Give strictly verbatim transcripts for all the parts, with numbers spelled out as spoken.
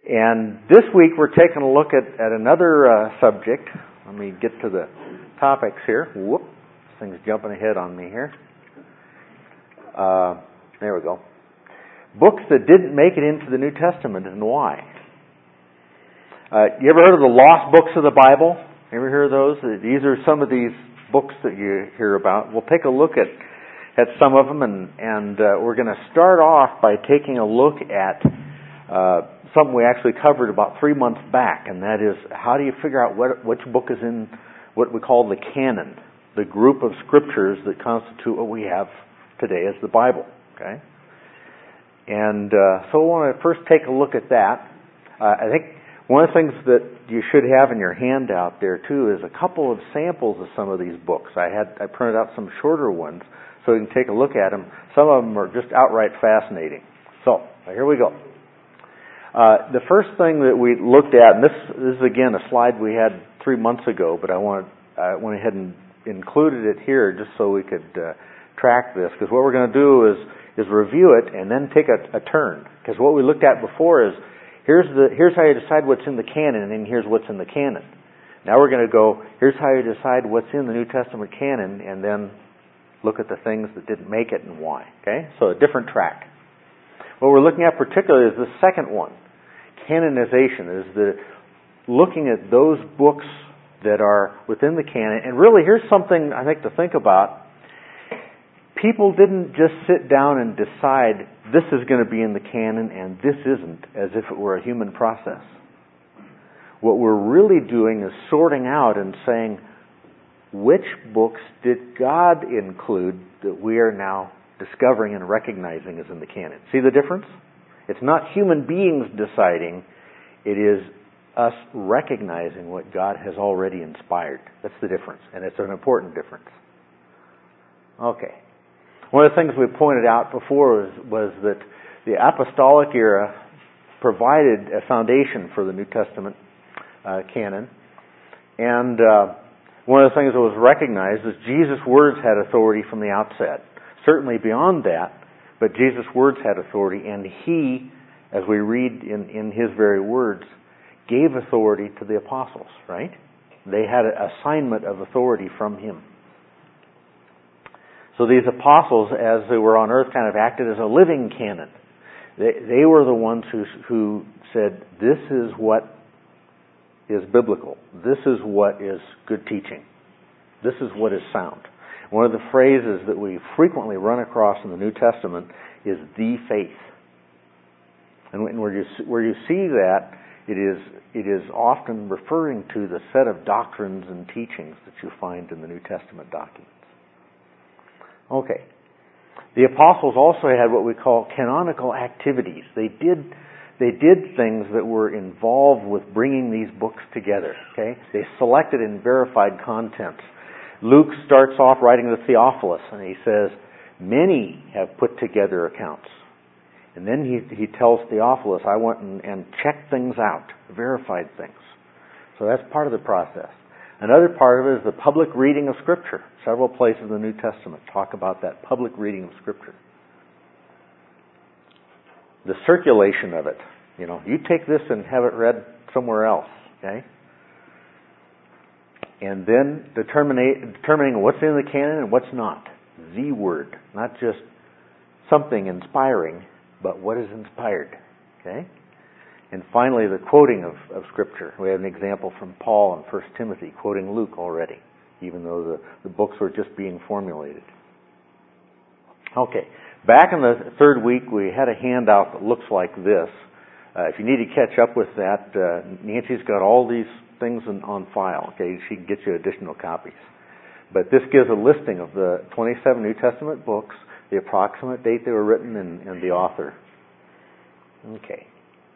And this week we're taking a look at, at another uh, subject. Let me get to the topics here. Whoop, this thing's jumping ahead on me here. Uh, there we go. Books that didn't make it into the New Testament and why. Uh, you ever heard of the lost books of the Bible? Ever hear of those? These are some of these books that you hear about. We'll take a look at at some of them, and, and uh, we're going to start off by taking a look at uh, something we actually covered about three months back, and that is how do you figure out what, which book is in what we call the canon, the group of scriptures that constitute what we have today as the Bible. Okay, and uh, so I want to first take a look at that. Uh, I think one of the things that you should have in your handout there too is a couple of samples of some of these books. I had I printed out some shorter ones so you can take a look at them. Some of them are just outright fascinating. So here we go. Uh, the first thing that we looked at, and this, this is again a slide we had three months ago, but I want I went ahead and included it here just so we could uh, track this, because what we're going to do is is review it and then take a, a turn. Because what we looked at before is here's the here's how you decide what's in the canon, and here's what's in the canon. Now we're going to go here's how you decide what's in the New Testament canon, and then look at the things that didn't make it and why. Okay, so a different track. What we're looking at particularly is the second one. Canonization is the looking at those books that are within the canon. And really, here's something I think to think about. People didn't just sit down and decide this is going to be in the canon and this isn't, as if it were a human process. What we're really doing is sorting out and saying, which books did God include that we are now discovering and recognizing as in the canon? See the difference? It's not human beings deciding. It is us recognizing what God has already inspired. That's the difference, and it's an important difference. Okay. One of the things we pointed out before was, was that the apostolic era provided a foundation for the New Testament uh, canon, and uh, one of the things that was recognized is Jesus' words had authority from the outset. Certainly beyond that, but Jesus' words had authority, and He, as we read in, in His very words, gave authority to the apostles, right? They had an assignment of authority from Him. So these apostles, as they were on earth, kind of acted as a living canon. They, they were the ones who, who said, this is what is biblical. This is what is good teaching. This is what is sound. One of the phrases that we frequently run across in the New Testament is the faith. And where you, where you see that, it is, it is often referring to the set of doctrines and teachings that you find in the New Testament documents. Okay. The apostles also had what we call canonical activities. They did, they did things that were involved with bringing these books together. Okay? They selected and verified contents. Luke starts off writing the Theophilus, and he says, many have put together accounts. And then he, he tells Theophilus, I went and, and checked things out, verified things. So that's part of the process. Another part of it is the public reading of Scripture. Several places in the New Testament talk about that public reading of Scripture. The circulation of it. You know, you take this and have it read somewhere else, okay? And then determining, determining what's in the canon and what's not. The Word. Not just something inspiring, but what is inspired. Okay? And finally, the quoting of, of Scripture. We have an example from Paul in First Timothy, quoting Luke already, even though the, the books were just being formulated. Okay. Back in the third week, we had a handout that looks like this. Uh, if you need to catch up with that, uh, Nancy's got all these things in, on file. Okay, she can get you additional copies. But this gives a listing of the twenty-seven New Testament books, the approximate date they were written, and, and the author. Okay.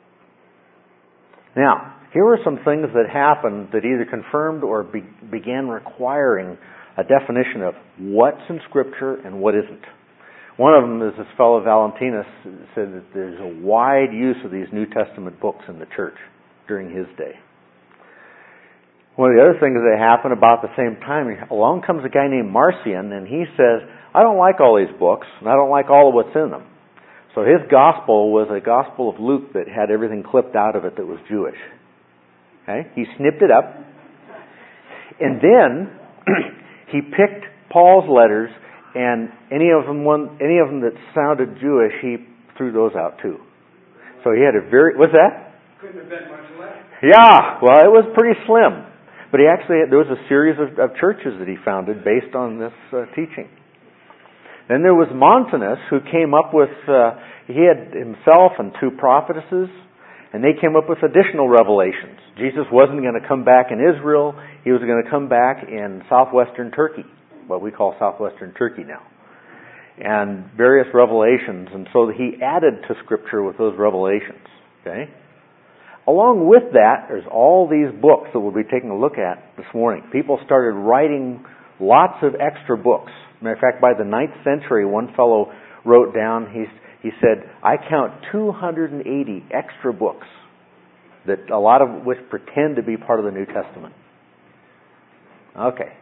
Now, here are some things that happened that either confirmed or be, began requiring a definition of what's in Scripture and what isn't. One of them is this fellow Valentinus said that there's a wide use of these New Testament books in the church during his day. One of the other things that happened about the same time, along comes a guy named Marcion, and he says, I don't like all these books, and I don't like all of what's in them. So his gospel was a gospel of Luke that had everything clipped out of it that was Jewish. Okay? He snipped it up. And then he picked Paul's letters, and any of them one, any of them that sounded Jewish, he threw those out too. So he had a very, what's that? Couldn't have been much less. Yeah, well, it was pretty slim. But he actually had, there was a series of, of churches that he founded based on this uh, teaching. Then there was Montanus, who came up with, uh, he had himself and two prophetesses, and they came up with additional revelations. Jesus wasn't going to come back in Israel. He was going to come back in southwestern Turkey, what we call southwestern Turkey now. And various revelations. And so he added to Scripture with those revelations. Okay? Along with that, there's all these books that we'll be taking a look at this morning. People started writing lots of extra books. Matter of fact, by the ninth century, one fellow wrote down, he, he said, I count two hundred eighty extra books, that a lot of which pretend to be part of the New Testament. Okay.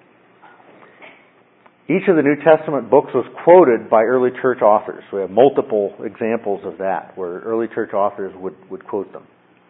Each of the New Testament books was quoted by early church authors. We have multiple examples of that, where early church authors would, would quote them.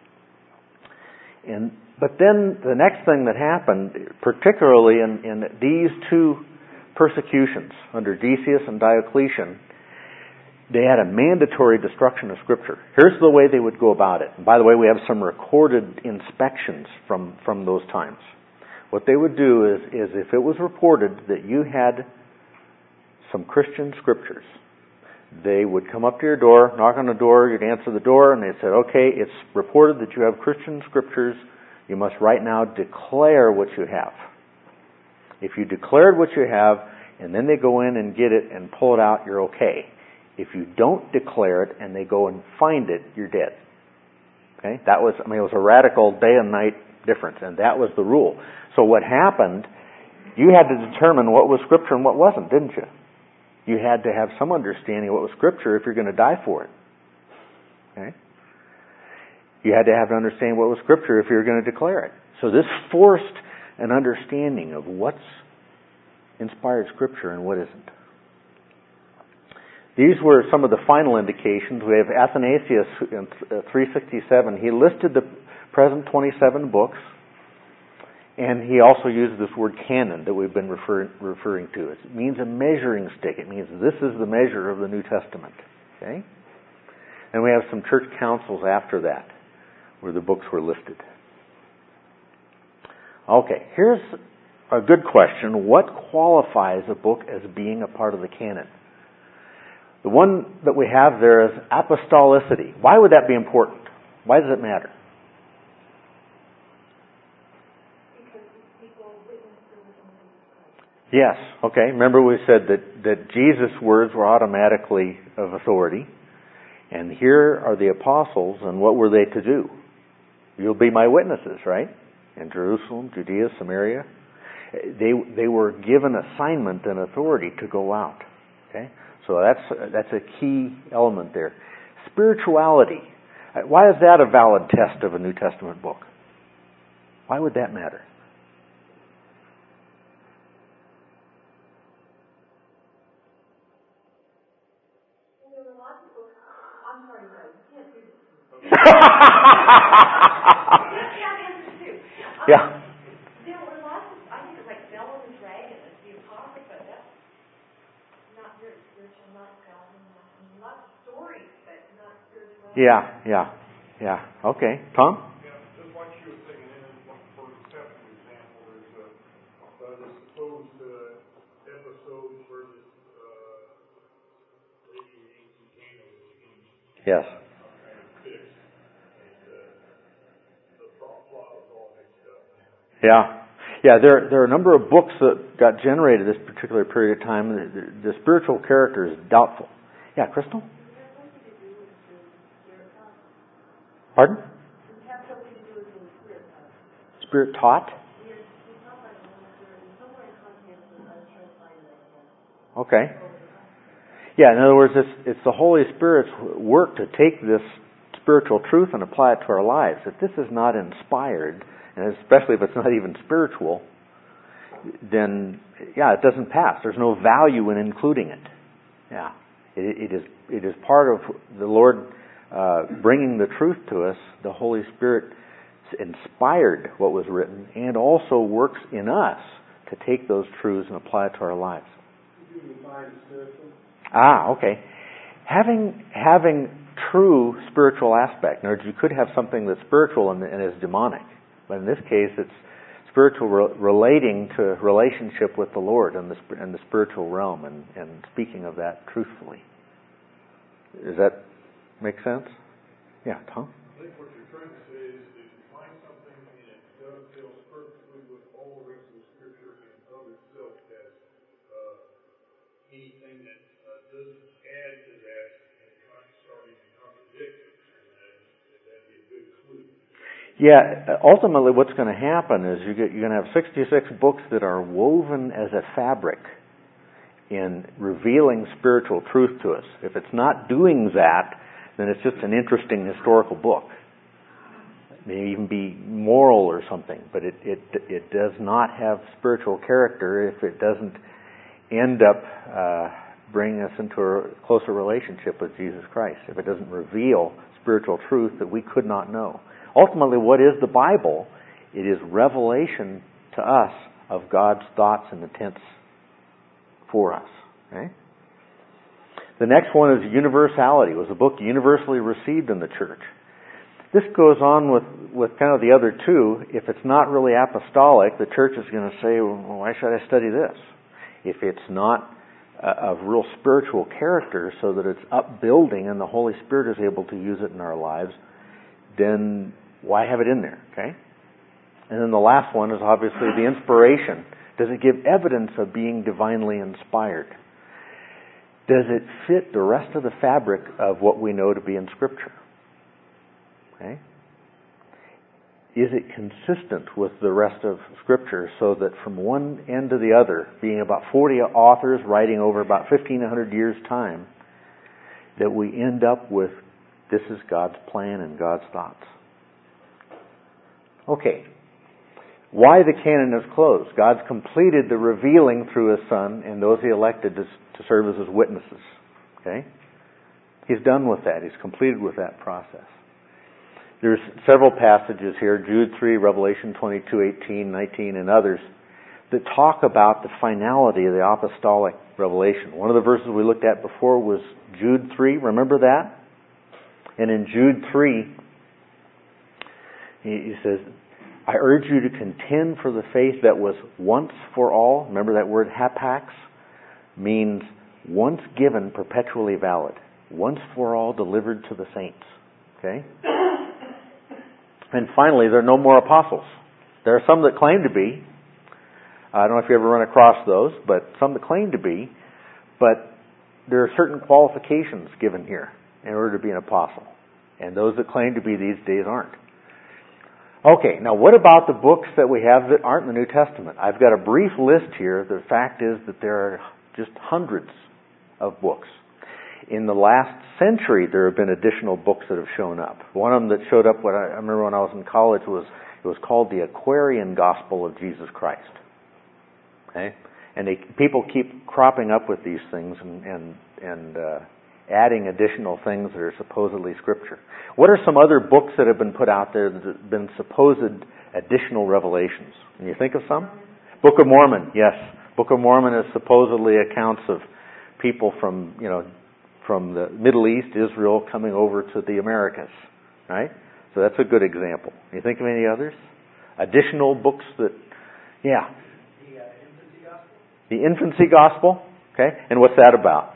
And, but then the next thing that happened, particularly in, in these two persecutions under Decius and Diocletian, they had a mandatory destruction of Scripture. Here's the way they would go about it. And by the way, we have some recorded inspections from, from those times. What they would do is, is if it was reported that you had some Christian scriptures, they would come up to your door, knock on the door, you'd answer the door, and they'd say, okay, it's reported that you have Christian scriptures. You must right now declare what you have. If you declared what you have, and then they go in and get it and pull it out, you're okay. If you don't declare it and they go and find it, you're dead. Okay? That was, I mean, it was a radical day and night difference, and that was the rule. So what happened, you had to determine what was Scripture and what wasn't, didn't you? You had to have some understanding of what was Scripture if you're going to die for it. Okay? You had to have an understanding what was Scripture if you were going to declare it. So this forced an understanding of what's inspired Scripture and what isn't. These were some of the final indications. We have Athanasius in three sixty-seven. He listed the present twenty-seven books, and he also used this word canon that we've been refer- referring to. It means a measuring stick. It means this is the measure of the New Testament. Okay? And we have some church councils after that where the books were listed. Okay, here's a good question. What qualifies a book as being a part of the canon? The one that we have there is apostolicity. Why would that be important? Why does it matter? Because people witness the witness of Christ. Yes, okay. Remember we said that, that Jesus' words were automatically of authority. And here are the apostles, and what were they to do? You'll be my witnesses, right? In Jerusalem, Judea, Samaria. They they were given assignment and authority to go out. Okay? So that's that's a key element there. Spirituality. Why is that a valid test of a New Testament book? Why would that matter? Well, there were lots of books. I'm sorry, guys. You can't do this. Yeah. There were lots of, I think it was like Bell and the Dragon, it's the Apocrypha. That's not very spiritual, not Calvin, not stories, but not spiritual. Yeah, yeah, yeah. Okay. Tom? Yeah, just like you were saying, in one forty-seven, for example, there's a, uh, the supposed uh, episodes where this uh, lady in ancient Canaan was being Yes. kind of fixed, and uh, the plot was all mixed up. Yeah. Yeah, there there are a number of books that got generated this particular period of time. The, the, the spiritual character is doubtful. Yeah, Crystal? Pardon? Spirit taught? Okay. Yeah, in other words, it's, it's the Holy Spirit's work to take this spiritual truth and apply it to our lives. If this is not inspired, and especially if it's not even spiritual, then, yeah, it doesn't pass. There's no value in including it. Yeah, it, it is it is part of the Lord uh, bringing the truth to us. The Holy Spirit inspired what was written and also works in us to take those truths and apply it to our lives. Ah, okay. Having having true spiritual aspect. In other words, you could have something that's spiritual and, and is demonic, but in this case, it's spiritual re- relating to relationship with the Lord and the and the spiritual realm, and, and speaking of that truthfully. Does that make sense? Yeah, Tom. I think what you're trying to say is that you find something and it dovetails perfectly with all the rest of the Scripture and of itself as uh, anything that uh, doesn't add to that and kind of starting to contradict it, and then that'd be a good clue. Yeah, ultimately what's going to happen is you get, you're going to have sixty-six books that are woven as a fabric in revealing spiritual truth to us. If it's not doing that, then it's just an interesting historical book. It may even be moral or something, but it, it, it does not have spiritual character if it doesn't end up uh, bringing us into a closer relationship with Jesus Christ, if it doesn't reveal spiritual truth that we could not know. Ultimately, what is the Bible? It is revelation to us of God's thoughts and intents for us. Okay? The next one is universality. It was a book universally received in the church. This goes on with, with kind of the other two. If it's not really apostolic, the church is going to say, well, why should I study this? If it's not uh, of real spiritual character so that it's upbuilding and the Holy Spirit is able to use it in our lives, then why have it in there? Okay? And then the last one is obviously the inspiration. Does it give evidence of being divinely inspired? Does it fit the rest of the fabric of what we know to be in Scripture? Okay? Is it consistent with the rest of Scripture so that from one end to the other, being about forty authors writing over about fifteen hundred years' time, that we end up with this is God's plan and God's thoughts? Okay. Why the canon is closed? God's completed the revealing through His Son and those He elected to, to serve as His witnesses. Okay? He's done with that. He's completed with that process. There's several passages here, Jude three, Revelation twenty-two, eighteen, nineteen, and others, that talk about the finality of the apostolic revelation. One of the verses we looked at before was Jude three. Remember that? And in Jude three, he says, I urge you to contend for the faith that was once for all. Remember that word hapax? Means once given, perpetually valid. Once for all, delivered to the saints. Okay? And finally, there are no more apostles. There are some that claim to be. I don't know if you ever run across those, but some that claim to be. But there are certain qualifications given here in order to be an apostle. And those that claim to be these days aren't. Okay, now what about the books that we have that aren't in the New Testament? I've got a brief list here. The fact is that there are just hundreds of books. In the last century, there have been additional books that have shown up. One of them that showed up, when I, I remember when I was in college, was it was called the Aquarian Gospel of Jesus Christ. Okay, and they, people keep cropping up with these things and and and uh, adding additional things that are supposedly Scripture. What are some other books that have been put out there that have been supposed additional revelations? Can you think of some? Book of Mormon, yes. Book of Mormon is supposedly accounts of people from, you know, from the Middle East, Israel, coming over to the Americas, right? So that's a good example. Can you think of any others? Additional books that, yeah. The uh, Infancy Gospel. The Infancy Gospel, okay. And what's that about?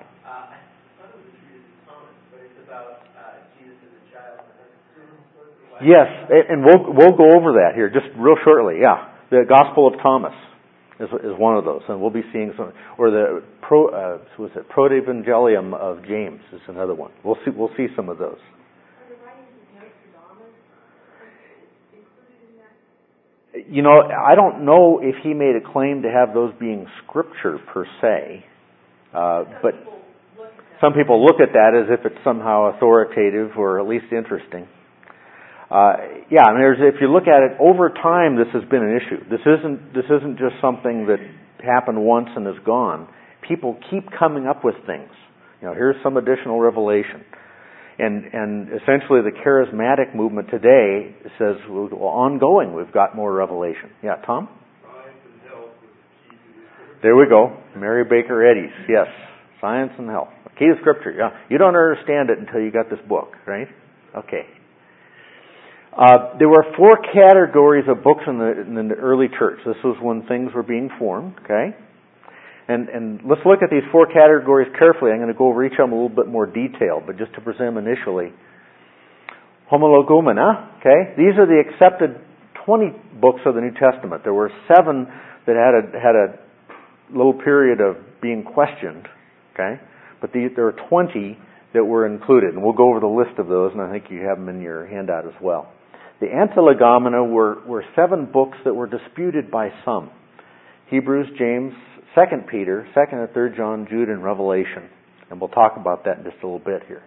Yes, and we'll we'll go over that here just real shortly. Yeah, the Gospel of Thomas is is one of those, and we'll be seeing some. Or the pro uh, was it Protevangelium of James is another one. We'll see we'll see some of those. Are the writings of Nostradamus included in that? You know, I don't know if he made a claim to have those being Scripture per se, uh, but some people look at that as if it's somehow authoritative or at least interesting. Uh, yeah, and there's, if you look at it over time, this has been an issue. This isn't this isn't just something that happened once and is gone. People keep coming up with things You know, here's some additional revelation. And and essentially the charismatic movement today says, well, ongoing, we've got more revelation. Yeah, Tom? Science and health is the key to this. There we go. Mary Baker Eddy's. Yes. Science and health. Key to Scripture. Yeah. You don't understand it until you got this book, right? Okay. Uh, there were four categories of books in the, in the early church. This was when things were being formed, okay? And, and let's look at these four categories carefully. I'm going to go over each of them in a little bit more detail, but just to present them initially. Homologumena, okay? These are the accepted twenty books of the New Testament. There were seven that had a, had a little period of being questioned, okay? But the, there are twenty that were included, and we'll go over the list of those, and I think you have them in your handout as well. The Antilegomena were, were seven books that were disputed by some. Hebrews, James, Second Peter, Second and Third John, Jude, and Revelation. And we'll talk about that in just a little bit here.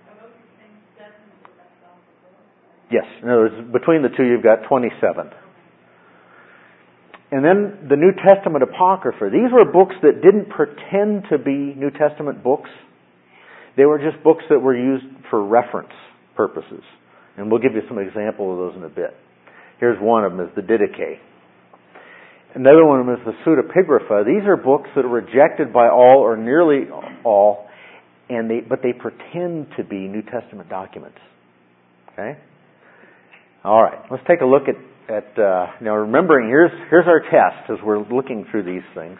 Yes, in other words, between the two you've got twenty-seven. And then the New Testament Apocrypha. These were books that didn't pretend to be New Testament books. They were just books that were used for reference purposes. And we'll give you some example of those in a bit. Here's one of them, is the Didache. Another one of them is the Pseudepigrapha. These are books that are rejected by all or nearly all, and they but they pretend to be New Testament documents. Okay? All right. Let's take a look at, at uh, now remembering, here's, here's our test as we're looking through these things.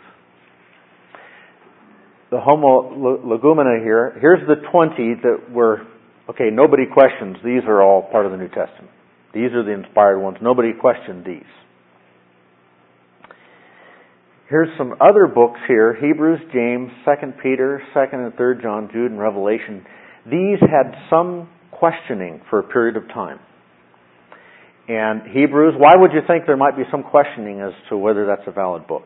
The Homologumena here, here's the twenty that were, okay, nobody questions. These are all part of the New Testament. These are the inspired ones. Nobody questioned these. Here's some other books here. Hebrews, James, Second Peter, Second and Third John, Jude, and Revelation. These had some questioning for a period of time. And Hebrews, why would you think there might be some questioning as to whether that's a valid book?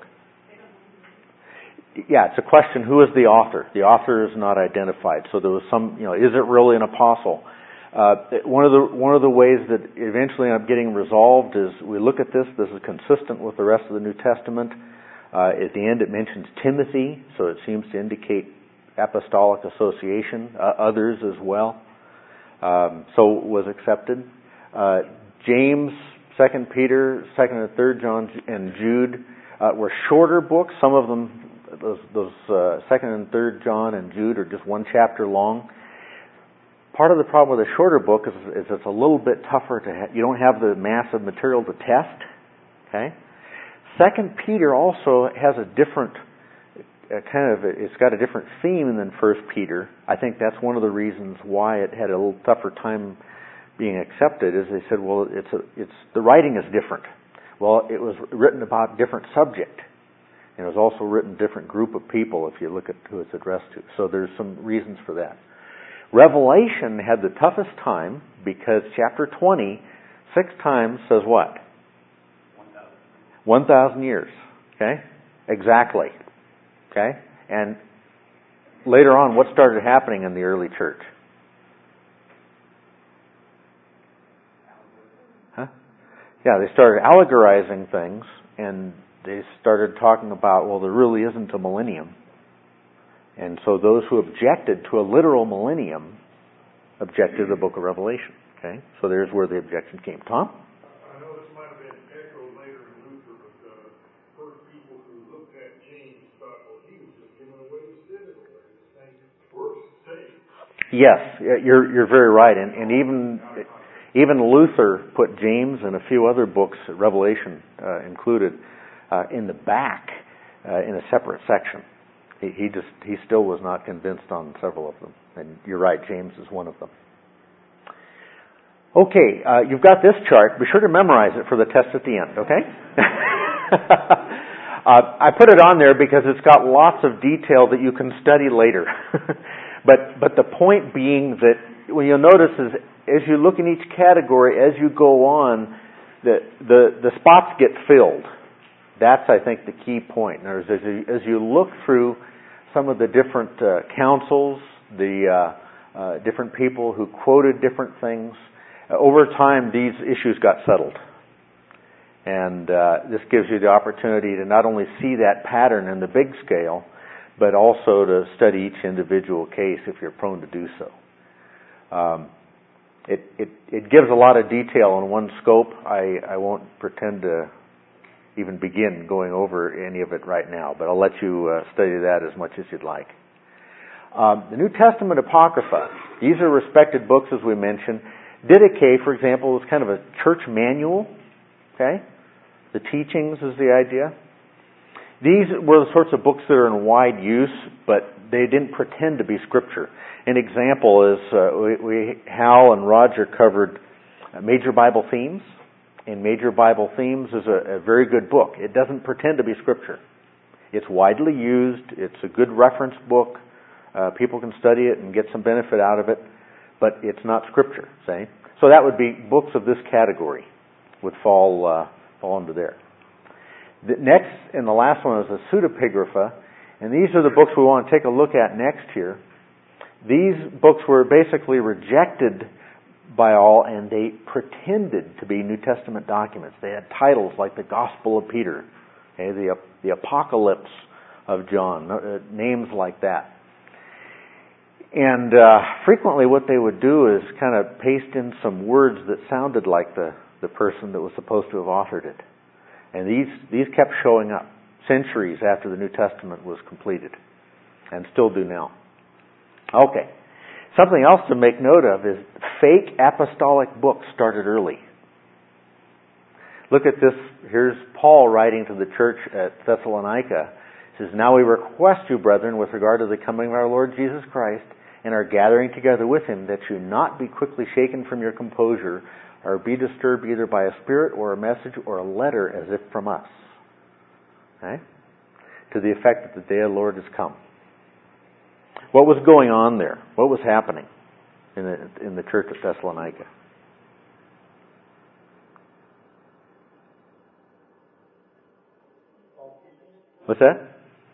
Yeah, it's a question, who is the author? The author is not identified. So there was some, you know, is it really an apostle? Uh, one of the one of the ways that eventually ended up getting resolved is we look at this, this is consistent with the rest of the New Testament. Uh, at the end it mentions Timothy, so it seems to indicate apostolic association, uh, others as well. Um, so it was accepted. Uh, James, Second Peter, Second and Third John, and Jude uh, were shorter books. Some of them, those, those uh, Second and Third John and Jude, are just one chapter long. Part of the problem with a shorter book is, is it's a little bit tougher to have. You don't have the massive material to test. Okay. Second Peter also has a different uh, kind of, it's got a different theme than First Peter. I think that's one of the reasons why it had a little tougher time being accepted. Is they said, well, it's a, it's the writing is different. Well, it was written about different subject, and it was also written different group of people. If you look at who it's addressed to, so there's some reasons for that. Revelation had the toughest time because chapter twenty, six times says what? One thousand years. Okay? Exactly. Okay? And later on, what started happening in the early church? Huh? Yeah, they started allegorizing things, and they started talking about, well, there really isn't a millennium. And so those who objected to a literal millennium objected to the book of Revelation. Okay? So there's where the objection came. Tom? I know this might have been echoed later in Luther, but the first people who looked at James thought, well, he was just giving away the citadel. This thing works the same. Yes, you're you're very right. And, and even even Luther put James and a few other books, Revelation uh, included, uh, in the back uh, in a separate section. He, he just he still was not convinced on several of them. And you're right, James is one of them. Okay, uh, you've got this chart. Be sure to memorize it for the test at the end, okay? uh, I put it on there because it's got lots of detail that you can study later. but but the point being that what you'll notice is as you look in each category, as you go on, the the, the spots get filled. That's, I think, the key point. In other words, as you, as you look through some of the different uh, councils, the uh, uh, different people who quoted different things, uh, over time these issues got settled. And uh, this gives you the opportunity to not only see that pattern in the big scale, but also to study each individual case if you're prone to do so. Um, it, it, it gives a lot of detail in one scope. I, I won't pretend to even begin going over any of it right now, but I'll let you uh, study that as much as you'd like. Um, the New Testament Apocrypha, these are respected books, as we mentioned. Didache, for example, was kind of a church manual. Okay? The teachings is the idea. These were the sorts of books that are in wide use, but they didn't pretend to be Scripture. An example is uh, we, we, Hal and Roger covered Major Bible Themes, and Major Bible Themes is a, a very good book. It doesn't pretend to be Scripture. It's widely used. It's a good reference book. Uh, people can study it and get some benefit out of it, but it's not Scripture, say. So that would be books of this category would fall uh, fall into there. The next and the last one is the Pseudepigrapha, and these are the books we want to take a look at next here. These books were basically rejected by all, and they pretended to be New Testament documents. They had titles like the Gospel of Peter, okay, the the Apocalypse of John, uh, names like that. And uh, frequently what they would do is kind of paste in some words that sounded like the, the person that was supposed to have authored it. And these, these kept showing up centuries after the New Testament was completed, and still do now. Okay. Something else to make note of is fake apostolic books started early. Look at this. Here's Paul writing to the church at Thessalonica. He says, "Now we request you, brethren, with regard to the coming of our Lord Jesus Christ, and are gathering together with him, that you not be quickly shaken from your composure, or be disturbed either by a spirit or a message or a letter as if from us." Okay? To the effect that the day of the Lord has come. What was going on there? What was happening in the, in the church at Thessalonica? What's that?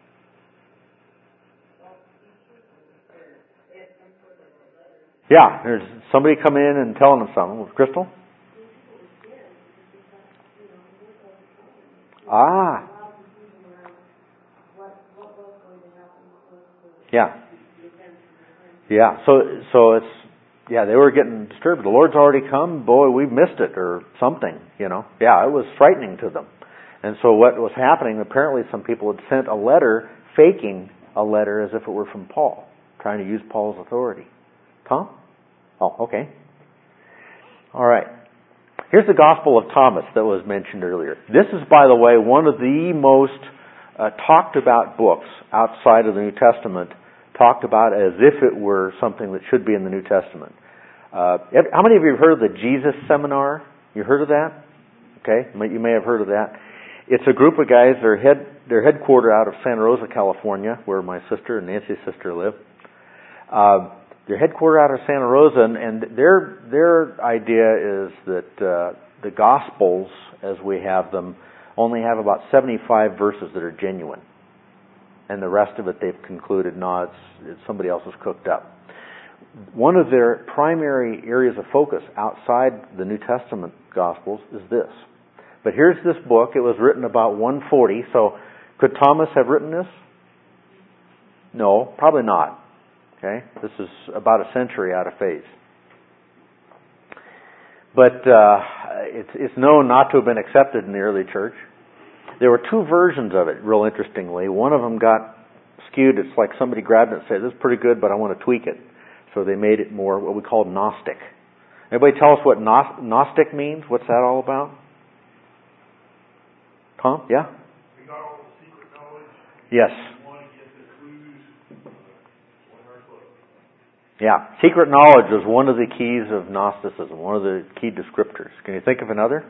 Yeah, there's somebody coming in and telling them something. Crystal? Ah. Yeah. Yeah. So, so it's, yeah, they were getting disturbed. The Lord's already come. Boy, we missed it or something, you know. Yeah, it was frightening to them. And so what was happening, apparently some people had sent a letter, faking a letter as if it were from Paul, trying to use Paul's authority. Tom? Oh, okay. All right. Here's the Gospel of Thomas that was mentioned earlier. This is, by the way, one of the most uh, talked about books outside of the New Testament, talked about as if it were something that should be in the New Testament. Uh, how many of you have heard of the Jesus Seminar? You heard of that? Okay, you may have heard of that. It's a group of guys. They're head they're headquartered out of Santa Rosa, California, where my sister and Nancy's sister live. Uh, They're headquartered out of Santa Rosa, and, and their their idea is that uh, the Gospels, as we have them, only have about seventy-five verses that are genuine, and the rest of it they've concluded, no, it's, it's somebody else's cooked up. One of their primary areas of focus outside the New Testament Gospels is this. But here's this book. It was written about one forty. So, could Thomas have written this? No, probably not. Okay, this is about a century out of phase. But uh, it's, it's known not to have been accepted in the early church. There were two versions of it, real interestingly. One of them got skewed. It's like somebody grabbed it and said, "This is pretty good, but I want to tweak it." So they made it more what we call Gnostic. Anybody tell us what Gnostic means? What's that all about? Tom? Yeah? We got all the secret knowledge. Yes. We want to get the clues on our book. Yeah. Secret knowledge is one of the keys of Gnosticism, one of the key descriptors. Can you think of another?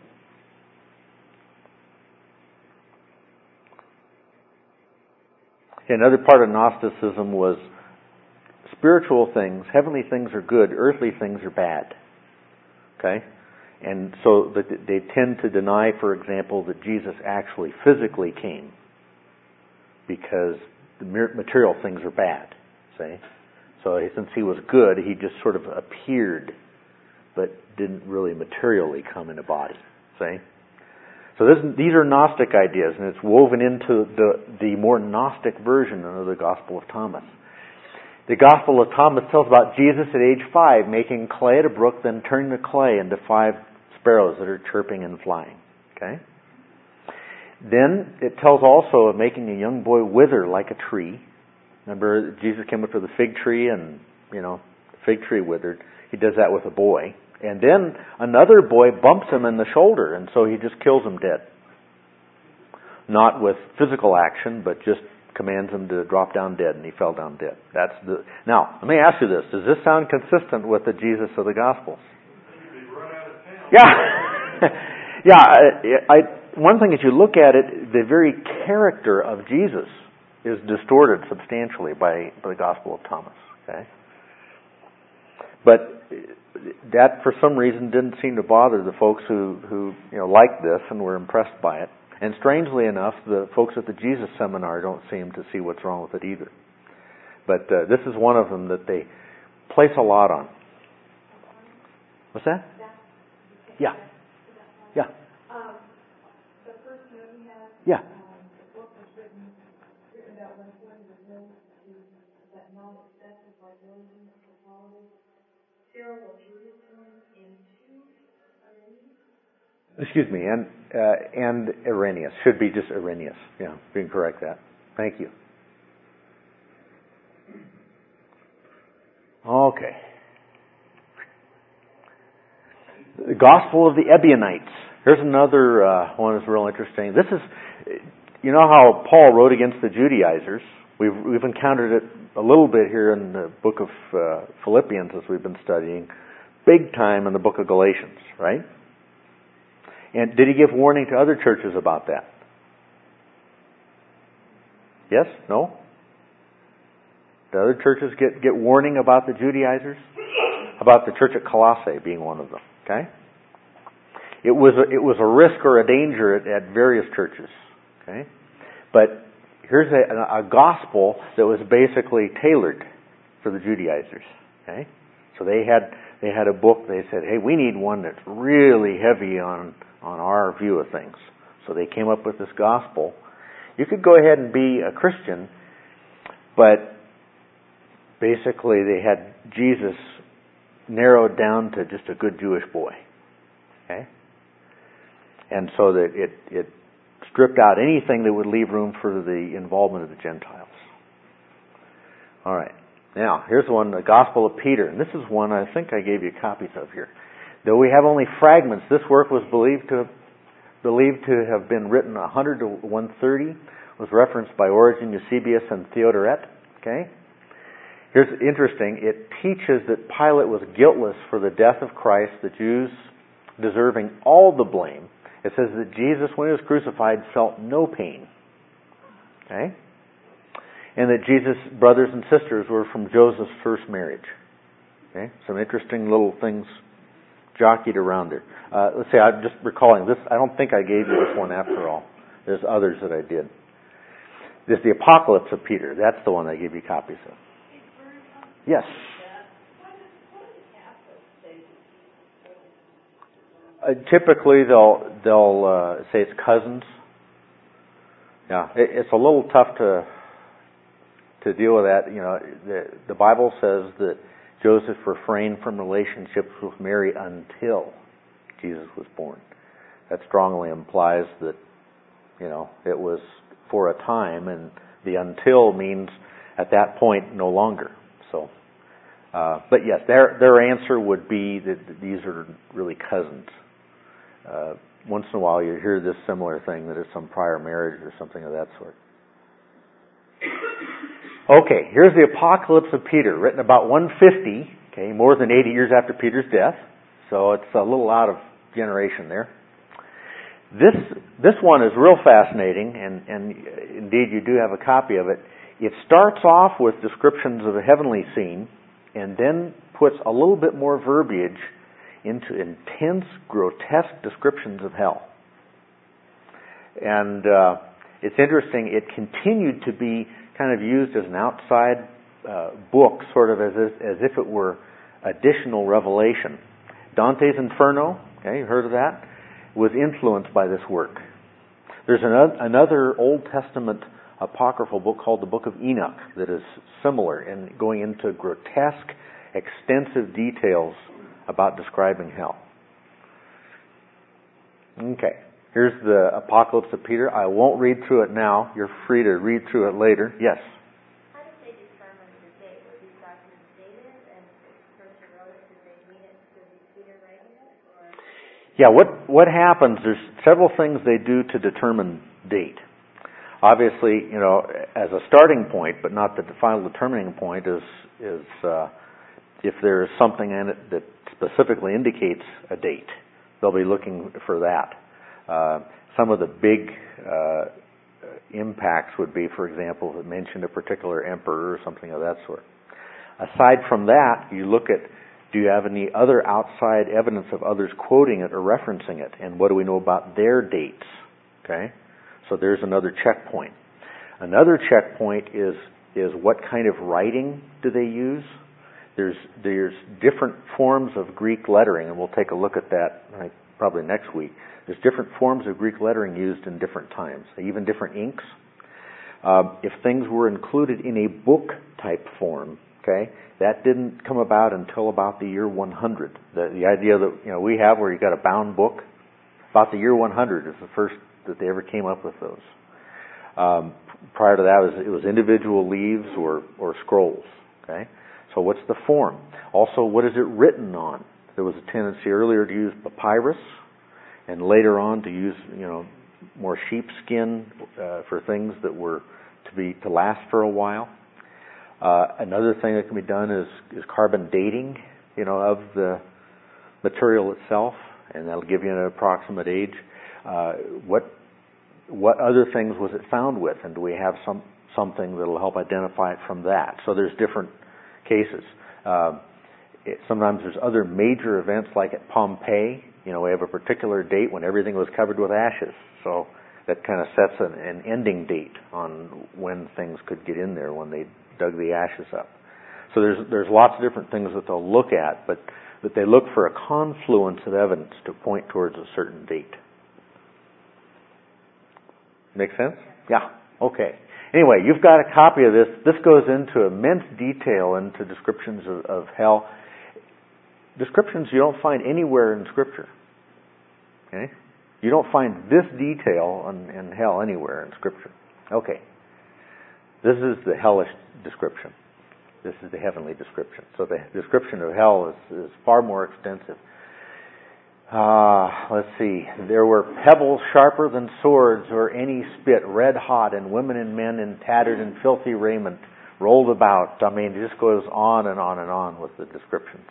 Another part of Gnosticism was spiritual things, heavenly things are good, earthly things are bad. Okay? And so they tend to deny, for example, that Jesus actually physically came because the material things are bad. See? So since he was good, he just sort of appeared, but didn't really materially come in a body. See? So this, these are Gnostic ideas, and it's woven into the, the more Gnostic version of the Gospel of Thomas. The Gospel of Thomas tells about Jesus at age five making clay at a brook, then turning the clay into five sparrows that are chirping and flying. Okay? Then it tells also of making a young boy wither like a tree. Remember, Jesus came up to the fig tree and, you know, the fig tree withered. He does that with a boy. And then another boy bumps him in the shoulder, and so he just kills him dead. Not with physical action, but just commands him to drop down dead, and he fell down dead. That's the. Now, let me ask you this. Does this sound consistent with the Jesus of the Gospels? Yeah. yeah. I, I, one thing is you look at it, the very character of Jesus is distorted substantially by, by the Gospel of Thomas. Okay? But that, for some reason, didn't seem to bother the folks who, who you know, liked this and were impressed by it. And strangely enough, the folks at the Jesus Seminar don't seem to see what's wrong with it either. But uh, this is one of them that they place a lot on. What's that? Yeah. Yeah. Um, the first note he has, Yeah. um, the book was written, written about when one was known to that non-excessive like religion or quality. Cyril of Jerusalem in two Irenaeus. Excuse me, and uh, and Irenaeus. Should be just Irenaeus. Yeah, we can correct that. Thank you. Okay. The Gospel of the Ebionites. Here's another uh, one that's real interesting. This is, you know how Paul wrote against the Judaizers? We've we've encountered it a little bit here in the book of uh, Philippians as we've been studying. Big time in the book of Galatians, right? And did he give warning to other churches about that? Yes? No? Did other churches get, get warning about the Judaizers? About the church at Colossae being one of them. Okay? It was a, it was a risk or a danger at, at various churches. Okay? But here's a, a gospel that was basically tailored for the Judaizers. Okay? So they had they had a book. They said, "Hey, we need one that's really heavy on on our view of things." So they came up with this gospel. You could go ahead and be a Christian, but basically they had Jesus narrowed down to just a good Jewish boy. Okay? And so that it it stripped out anything that would leave room for the involvement of the Gentiles. All right. Now, here's one, the Gospel of Peter. And this is one I think I gave you copies of here. Though we have only fragments, this work was believed to believed to have been written one hundred to one thirty, was referenced by Origen, Eusebius, and Theodoret. Okay? Here's interesting. It teaches that Pilate was guiltless for the death of Christ, the Jews deserving all the blame. It says that Jesus, when he was crucified, felt no pain. Okay? And that Jesus' brothers and sisters were from Joseph's first marriage. Okay? Some interesting little things jockeyed around there. Uh, let's see, I'm just recalling this. I don't think I gave you this one after all. There's others that I did. There's the Apocalypse of Peter. That's the one I gave you copies of. Yes. Uh, typically, they'll they'll uh, say it's cousins. Yeah, it, it's a little tough to to deal with that. You know, the the Bible says that Joseph refrained from relationships with Mary until Jesus was born. That strongly implies that, you know, it was for a time, and the until means at that point no longer. So, uh, but yes, their their answer would be that these are really cousins. Uh, once in a while, you hear this similar thing that it's some prior marriage or something of that sort. Okay, here's the Apocalypse of Peter, written about one fifty. Okay, more than eighty years after Peter's death, so it's a little out of generation there. This this one is real fascinating, and, and indeed you do have a copy of it. It starts off with descriptions of a heavenly scene, and then puts a little bit more verbiage into intense, grotesque descriptions of hell. And uh, it's interesting, it continued to be kind of used as an outside uh, book, sort of as if, as if it were additional revelation. Dante's Inferno, okay, you heard of that? was influenced by this work. There's another, another Old Testament apocryphal book called the Book of Enoch that is similar in going into grotesque, extensive details about describing hell. Okay, here's the Apocalypse of Peter. I won't read through it now. You're free to read through it later. Yes? How did they determine the date? Were these documents dated, and the person wrote it, did they mean it to be Peter writing it? Or? Yeah, what, what happens, there's several things they do to determine date. Obviously, you know, as a starting point, but not the final determining point, is is uh, if there is something in it that specifically indicates a date, they'll be looking for that. Uh, some of the big uh, impacts would be, for example, if it mentioned a particular emperor or something of that sort. Aside from that, you look at, do you have any other outside evidence of others quoting it or referencing it, and what do we know about their dates? Okay. So there's another checkpoint. Another checkpoint is is what kind of writing do they use? There's there's different forms of Greek lettering, and we'll take a look at that right, probably next week. There's different forms of Greek lettering used in different times, even different inks. Uh, if things were included in a book type form, okay, that didn't come about until about the year one hundred. The, the idea that you know we have where you got a bound book, about the year one hundred is the first that they ever came up with those. Um, prior to that, it was, it was individual leaves or, or scrolls. Okay, so what's the form? Also, what is it written on? There was a tendency earlier to use papyrus, and later on to use you know more sheepskin uh, for things that were to be to last for a while. Uh, another thing that can be done is is carbon dating, you know, of the material itself, and that'll give you an approximate age. Uh, what what other things was it found with, and do we have some something that'll help identify it from that? So there's different cases. Uh, it, sometimes there's other major events, like at Pompeii. You know, we have a particular date when everything was covered with ashes. So that kind of sets an, an ending date on when things could get in there when they dug the ashes up. So there's there's lots of different things that they'll look at, but that they look for a confluence of evidence to point towards a certain date. Make sense? Yeah. Okay. Anyway, you've got a copy of this. This goes into immense detail into descriptions of, of hell. Descriptions you don't find anywhere in Scripture. Okay? You don't find this detail on, in hell anywhere in Scripture. Okay. This is the hellish description. This is the heavenly description. So the description of hell is, is far more extensive. Uh, let's see. There were pebbles sharper than swords or any spit, red hot, and women and men in tattered and filthy raiment rolled about. I mean, it just goes on and on and on with the descriptions.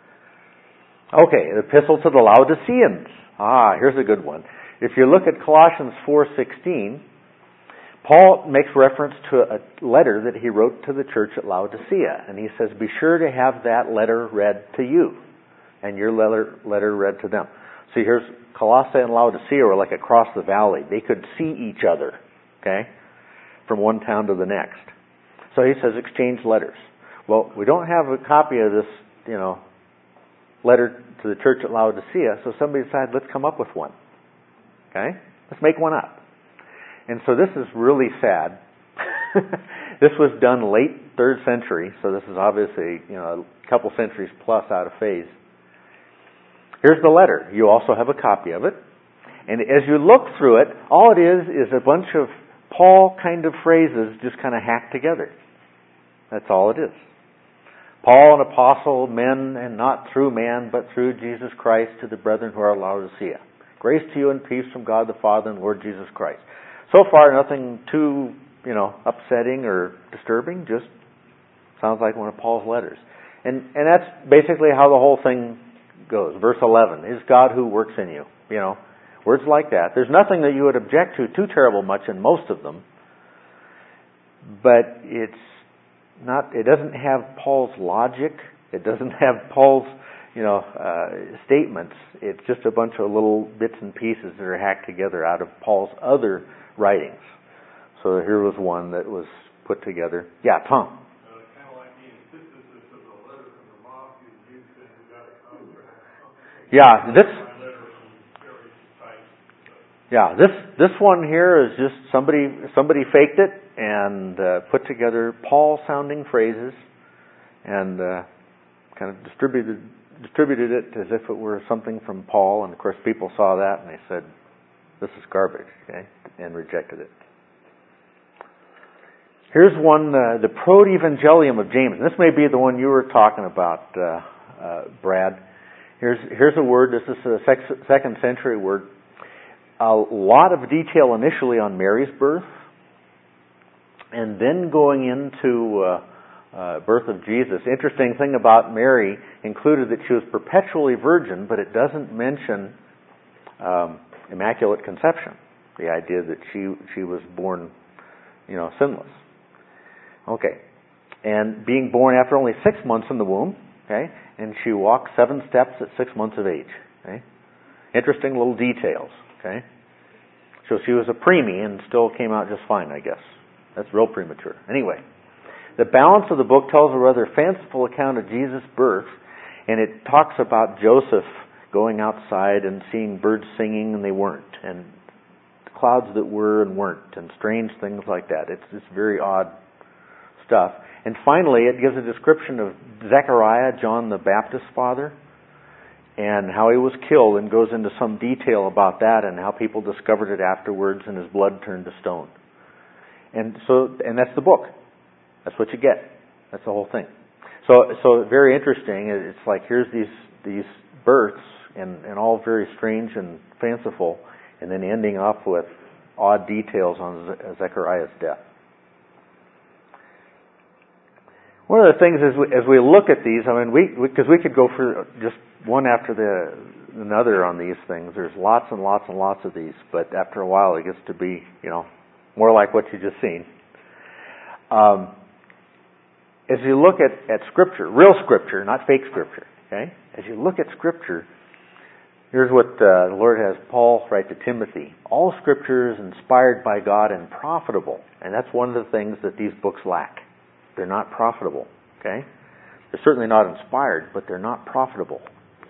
Okay, the epistle to the Laodiceans. Ah, here's a good one. If you look at Colossians four sixteen, Paul makes reference to a letter that he wrote to the church at Laodicea, and he says, be sure to have that letter read to you, and your letter, letter read to them. See, here's Colossae and Laodicea were like across the valley. They could see each other, okay, from one town to the next. So he says, exchange letters. Well, we don't have a copy of this, you know, letter to the church at Laodicea, so somebody decided, let's come up with one. Okay? Let's make one up. And so this is really sad. This was done late third century, so this is obviously, you know, a couple centuries plus out of phase. Here's the letter. You also have a copy of it. And as you look through it, all it is is a bunch of Paul kind of phrases just kind of hacked together. That's all it is. Paul, an apostle, men, and not through man, but through Jesus Christ, to the brethren who are at Laodicea. Grace to you and peace from God the Father and Lord Jesus Christ. So far, nothing too, you know, upsetting or disturbing. Just sounds like one of Paul's letters. And and that's basically how the whole thing goes. Verse eleven, is God who works in you. You know, words like that. There's nothing that you would object to too terrible much in most of them. But it's not, it doesn't have Paul's logic. It doesn't have Paul's, you know, uh, statements. It's just a bunch of little bits and pieces that are hacked together out of Paul's other writings. So here was one that was put together. Yeah, Tom. Uh, kind of like the antithesis of the letter from the mafia, you said you got a contract. Yeah, this. My letter from Jerry Tice. Yeah, this this one here is just somebody somebody faked it and uh, put together Paul-sounding phrases and uh, kind of distributed distributed it as if it were something from Paul. And of course, people saw that and they said, "This is garbage," okay, and rejected it. Here's one, uh, the Proto-Evangelium of James. This may be the one you were talking about, uh, uh, Brad. Here's here's a word. This is a sec- second century word. A lot of detail initially on Mary's birth, and then going into uh, uh, birth of Jesus. Interesting thing about Mary included that she was perpetually virgin, but it doesn't mention um, immaculate conception. The idea that she she was born, you know, sinless. Okay, and being born after only six months in the womb. Okay, and she walked seven steps at six months of age. Okay, interesting little details. Okay, so she was a preemie and still came out just fine, I guess. That's real premature. Anyway, the balance of the book tells a rather fanciful account of Jesus' birth, and it talks about Joseph going outside and seeing birds singing and they weren't, and clouds that were and weren't, and strange things like that. It's it's very odd stuff. And finally, it gives a description of Zechariah, John the Baptist's father, and how he was killed, and goes into some detail about that and how people discovered it afterwards and his blood turned to stone. And so, and that's the book. That's what you get. That's the whole thing. So, so very interesting. It's like here's these these births, and, and all very strange and fanciful, and then ending up with odd details on Zechariah's death. One of the things is, we, as we look at these, I mean, we because we, we could go for just one after the another on these things. There's lots and lots and lots of these, but after a while, it gets to be, you know, more like what you just seen. Um, as you look at, at Scripture, real Scripture, not fake Scripture, okay? As you look at Scripture, here's what uh, the Lord has Paul write to Timothy. All Scripture is inspired by God and profitable, and that's one of the things that these books lack. They're not profitable, okay? They're certainly not inspired, but they're not profitable.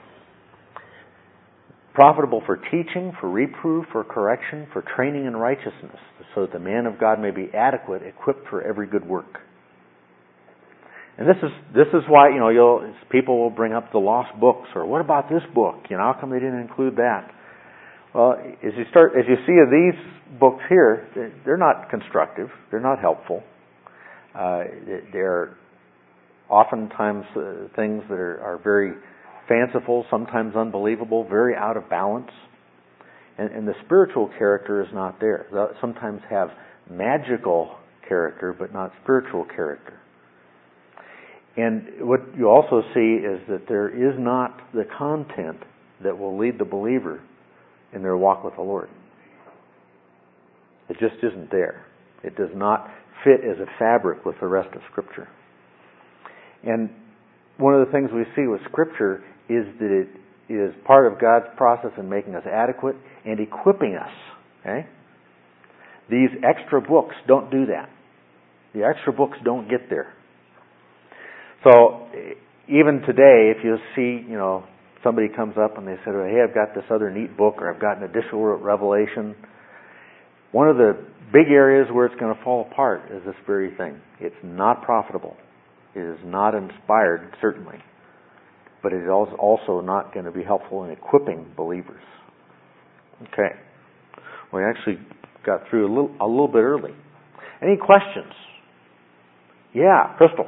Profitable for teaching, for reproof, for correction, for training in righteousness, so that the man of God may be adequate, equipped for every good work. And this is this is why, you know, you'll people will bring up the lost books, or what about this book? You know, how come they didn't include that? Well, as you start, as you see these books here, they're not constructive. They're not helpful. Uh, they're oftentimes uh, things that are, are very fanciful, sometimes unbelievable, very out of balance. And, and the spiritual character is not there. They'll sometimes have magical character, but not spiritual character. And what you also see is that there is not the content that will lead the believer in their walk with the Lord. It just isn't there. It does not fit as a fabric with the rest of Scripture. And one of the things we see with Scripture is that it is part of God's process in making us adequate and equipping us. Okay? These extra books don't do that. The extra books don't get there. So even today, if you see, you know, somebody comes up and they say, hey, I've got this other neat book, or I've got an additional revelation, one of the big areas where it's going to fall apart is this very thing. It's not profitable. It is not inspired, certainly. But it is also not going to be helpful in equipping believers. Okay. We actually got through a little, a little bit early. Any questions? Yeah, Crystal.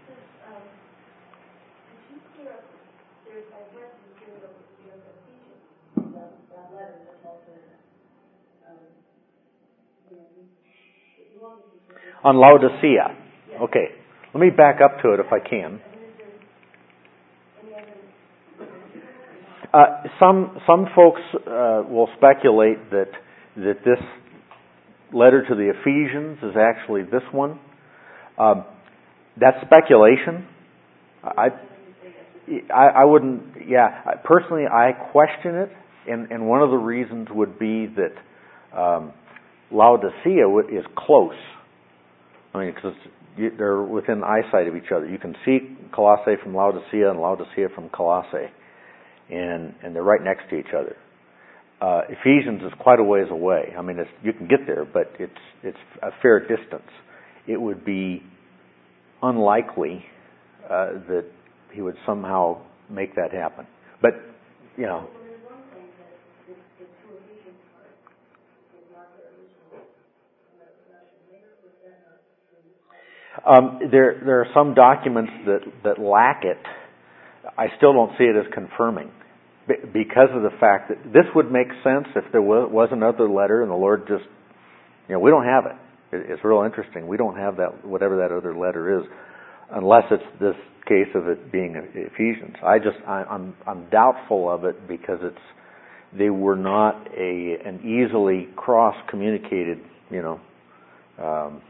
On Laodicea. Okay. Let me back up to it if I can. Uh, some some folks uh, will speculate that that this letter to the Ephesians is actually this one. Um, that's speculation. I, I I wouldn't. Yeah, personally, I question it, and and one of the reasons would be that um, Laodicea is close. I mean, because they're within eyesight of each other. You can see Colossae from Laodicea and Laodicea from Colossae, and and they're right next to each other. uh, Ephesians is quite a ways away. I mean, it's, you can get there, but it's it's a fair distance. It would be unlikely uh, that he would somehow make that happen. But, you know. Well, there's one thing that the, the two Ephesians part is not the original Russian later, was that not true? Um, there, there are some documents that, that lack it. I still don't see it as confirming, because of the fact that this would make sense if there was another letter and the Lord just, you know, we don't have it. It's real interesting. We don't have that, whatever that other letter is, unless it's this case of it being Ephesians. I just, I, I'm, I'm doubtful of it because it's, they were not a an easily cross-communicated, you know, um,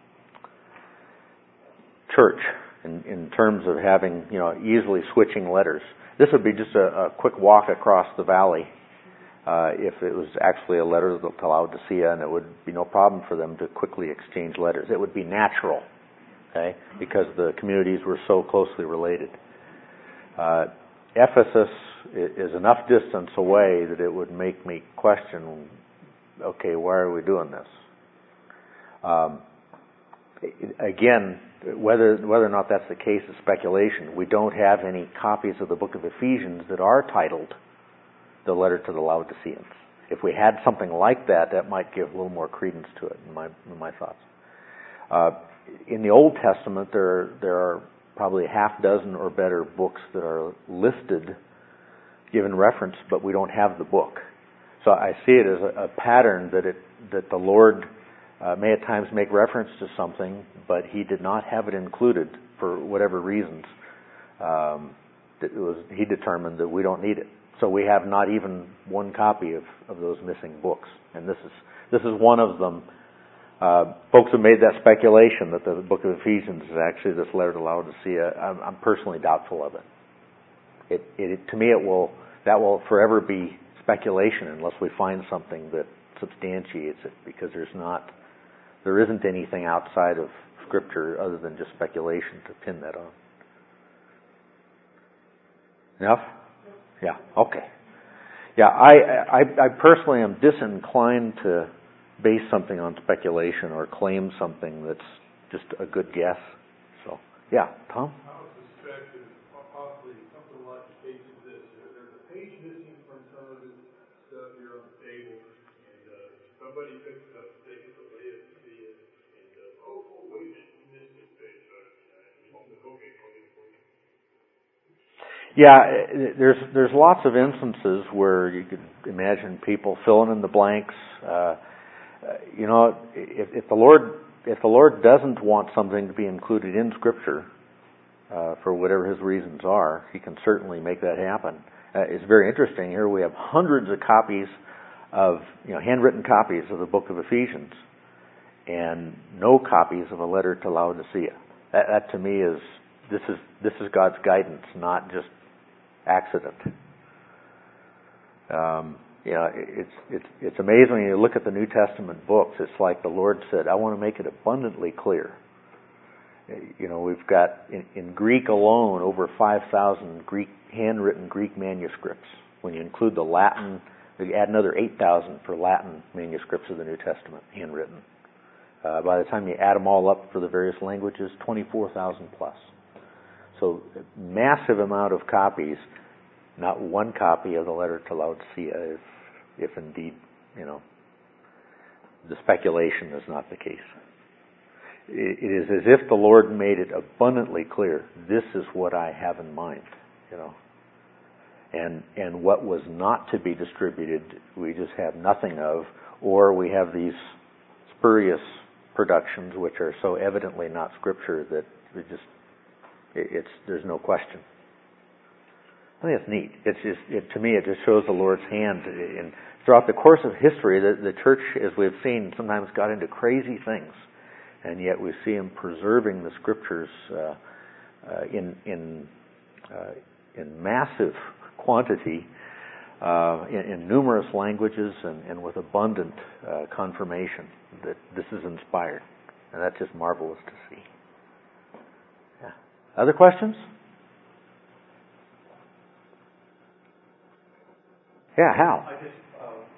church in, in terms of having, you know, easily switching letters. This would be just a, a quick walk across the valley uh, if it was actually a letter to Laodicea, and it would be no problem for them to quickly exchange letters. It would be natural, okay, because the communities were so closely related. Uh, Ephesus is enough distance away that it would make me question, okay, why are we doing this? Um, again, Whether whether or not that's the case is speculation. We don't have any copies of the book of Ephesians that are titled the letter to the Laodiceans. If we had something like that, that might give a little more credence to it, in my in my thoughts. Uh, in the Old Testament, there there are probably a half dozen or better books that are listed, given reference, but we don't have the book. So I see it as a, a pattern that it that the Lord Uh, may at times make reference to something, but he did not have it included for whatever reasons. Um, it was, he determined that we don't need it. So we have not even one copy of, of those missing books. And this is this is one of them. Uh, folks have made that speculation that the book of Ephesians is actually this letter to Laodicea. I'm, I'm personally doubtful of it. It, it. To me, it will that will forever be speculation unless we find something that substantiates it, because there's not There isn't anything outside of Scripture other than just speculation to pin that on. Enough? Yeah, okay. Yeah, I, I, I personally am disinclined to base something on speculation or claim something that's just a good guess. So, yeah, Tom? I would suspect that possibly something like the case of this. There's a page missing from some of this stuff here on the table, and uh, somebody picks it up and takes it away and see it, and uh, oh, oh, wait a minute, you missed this page. Uh, uh, okay, okay, okay. Yeah, there's there's lots of instances where you could imagine people filling in the blanks. Uh, you know, if, if the Lord if the Lord doesn't want something to be included in Scripture uh, for whatever His reasons are, He can certainly make that happen. Uh, it's very interesting. Here we have hundreds of copies of you know handwritten copies of the book of Ephesians, and no copies of a letter to Laodicea. That, that to me is this is this is God's guidance, not just accident. Um, you know, it's it's it's amazing when you look at the New Testament books. It's like the Lord said, "I want to make it abundantly clear." You know, we've got in, in Greek alone over five thousand Greek handwritten Greek manuscripts. When you include the Latin, you add another eight thousand for Latin manuscripts of the New Testament, handwritten. Uh, by the time you add them all up for the various languages, twenty-four thousand plus. So, massive amount of copies, not one copy of the letter to Laodicea, if, if indeed, you know, the speculation is not the case. It, it is as if the Lord made it abundantly clear, this is what I have in mind, you know. And, and what was not to be distributed, we just have nothing of, or we have these spurious productions which are so evidently not Scripture that we just It's there's no question. I think it's neat. It's just it, to me, it just shows the Lord's hand. In throughout the course of history, the, the church, as we've seen, sometimes got into crazy things, and yet we see Him preserving the Scriptures uh, uh, in in uh, in massive quantity, uh, in, in numerous languages, and, and with abundant uh, confirmation that this is inspired, and that's just marvelous to see. Other questions? Yeah, Hal. I just, uh,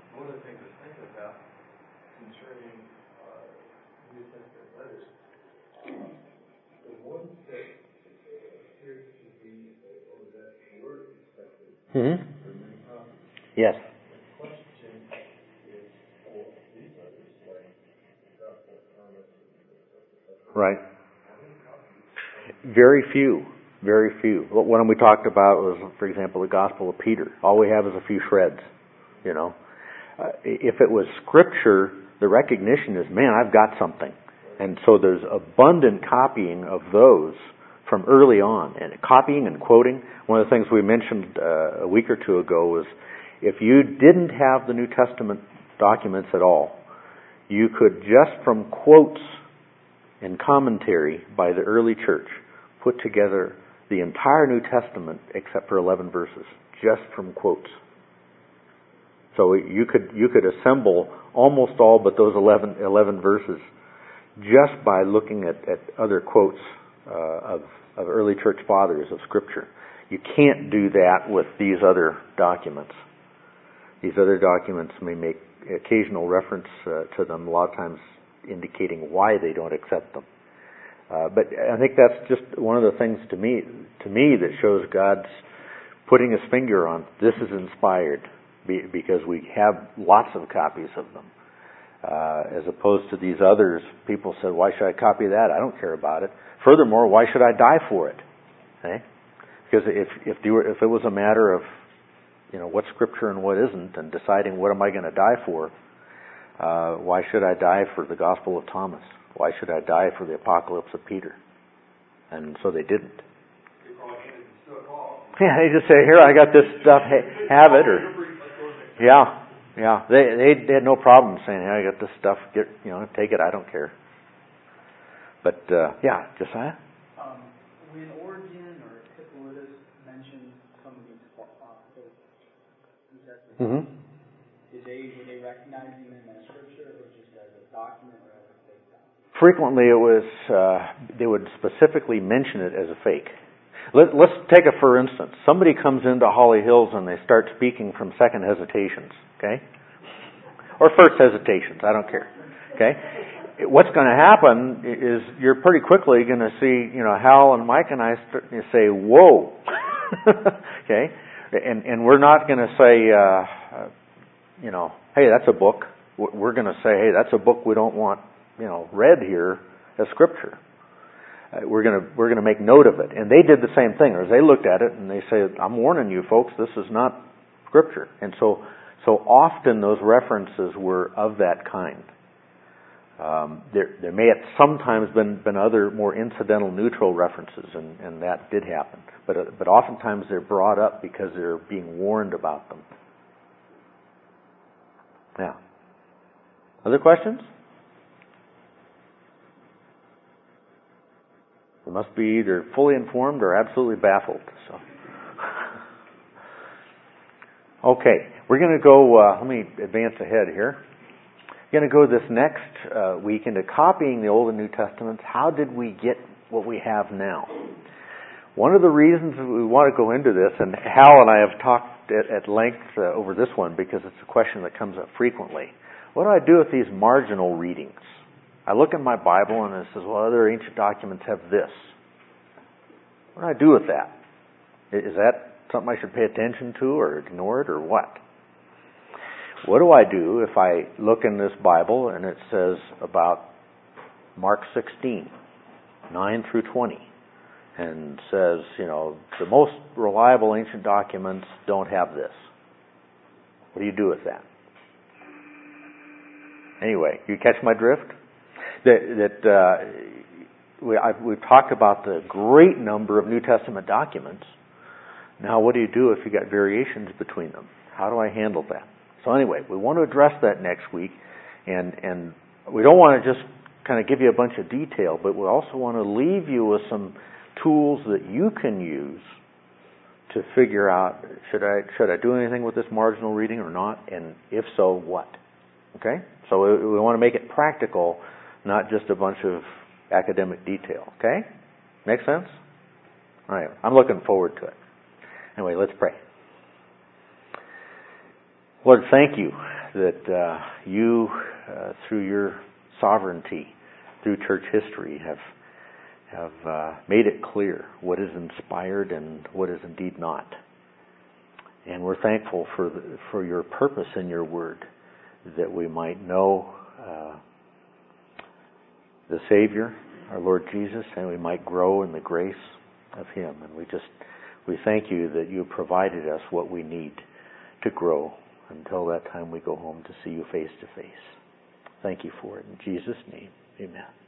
concerning uh, New Testament letters, the ones that appear to be, or that were accepted Mm-hmm. for many copies. Yes. The question is for these others, like the Gospel of Thomas and Right. how many copies? Very few. Very few. One we talked about was, for example, the Gospel of Peter. All we have is a few shreds, you know. Uh, if it was Scripture, the recognition is, man, I've got something. And so there's abundant copying of those from early on. And copying and quoting, one of the things we mentioned uh, a week or two ago was, if you didn't have the New Testament documents at all, you could just from quotes and commentary by the early church put together the entire New Testament except for eleven verses, just from quotes. So you could you could assemble almost all but those eleven, eleven verses just by looking at, at other quotes uh, of, of early church fathers of Scripture. You can't do that with these other documents. These other documents may make occasional reference uh, to them, a lot of times indicating why they don't accept them. Uh, but I think that's just one of the things to me, to me that shows God's putting his finger on, this is inspired, be, because we have lots of copies of them. Uh, as opposed to these others, people said, why should I copy that? I don't care about it. Furthermore, why should I die for it? Okay? Because if if, you were, if it was a matter of, you know, what's Scripture and what isn't, and deciding what am I going to die for, uh, why should I die for the Gospel of Thomas? Why should I die for the Apocalypse of Peter? And so they didn't. Yeah, they just say, here, I got this stuff, hey, have it, or, yeah, yeah. They, they they had no problem saying, hey, I got this stuff, get, you know, take it, I don't care. But, uh, yeah, Josiah? Um, when Origen or Hippolytus mentioned some of these uh, New Testament, Mm-hmm. did they, were they recognizing them as scripture or just as a document or as a fake document? Frequently it was, uh, they would specifically mention it as a fake. Let, let's take a for instance. Somebody comes into Holly Hills and they start speaking from second hesitations, okay? Or first hesitations, I don't care, okay? What's going to happen is you're pretty quickly going to see, you know, Hal and Mike and I start, you say, whoa, okay? And, and we're not going to say, uh, uh, you know, hey, that's a book. We're going to say, hey, that's a book we don't want, you know, read here as Scripture. Uh, we're going to we're going to make note of it. And they did the same thing. Or they looked at it and they say, I'm warning you folks, this is not Scripture. And so so often those references were of that kind. Um, there there may have sometimes been, been other more incidental neutral references, and, and that did happen. But uh, but oftentimes they're brought up because they're being warned about them. Now, other questions? They must be either fully informed or absolutely baffled. So, okay, we're going to go. Uh, let me advance ahead here. We're going to go this next uh, week into copying the Old and New Testaments. How did we get what we have now? One of the reasons we want to go into this, and Hal and I have talked at, at length uh, over this one because it's a question that comes up frequently. What do I do with these marginal readings? I look in my Bible and it says, well, other ancient documents have this. What do I do with that? Is that something I should pay attention to or ignore it or what? What do I do if I look in this Bible and it says about Mark sixteen, nine through twenty, and says, you know, the most reliable ancient documents don't have this? What do you do with that? Anyway, you catch my drift? That, that uh, we, I've, we've talked about the great number of New Testament documents. Now, what do you do if you got variations between them? How do I handle that? So anyway, we want to address that next week, and and we don't want to just kind of give you a bunch of detail, but we also want to leave you with some tools that you can use to figure out, should I should I do anything with this marginal reading or not, and if so, what? Okay? So we, we want to make it practical, not just a bunch of academic detail. Okay? Make sense? All right. I'm looking forward to it. Anyway, let's pray. Lord, thank you that uh, you, uh, through your sovereignty, through church history, have have uh, made it clear what is inspired and what is indeed not. And we're thankful for the, for your purpose in your word, that we might know uh, the Savior, our Lord Jesus, and we might grow in the grace of Him. And we just we thank you that you provided us what we need to grow until that time we go home to see you face to face. Thank you for it. In Jesus' name, amen.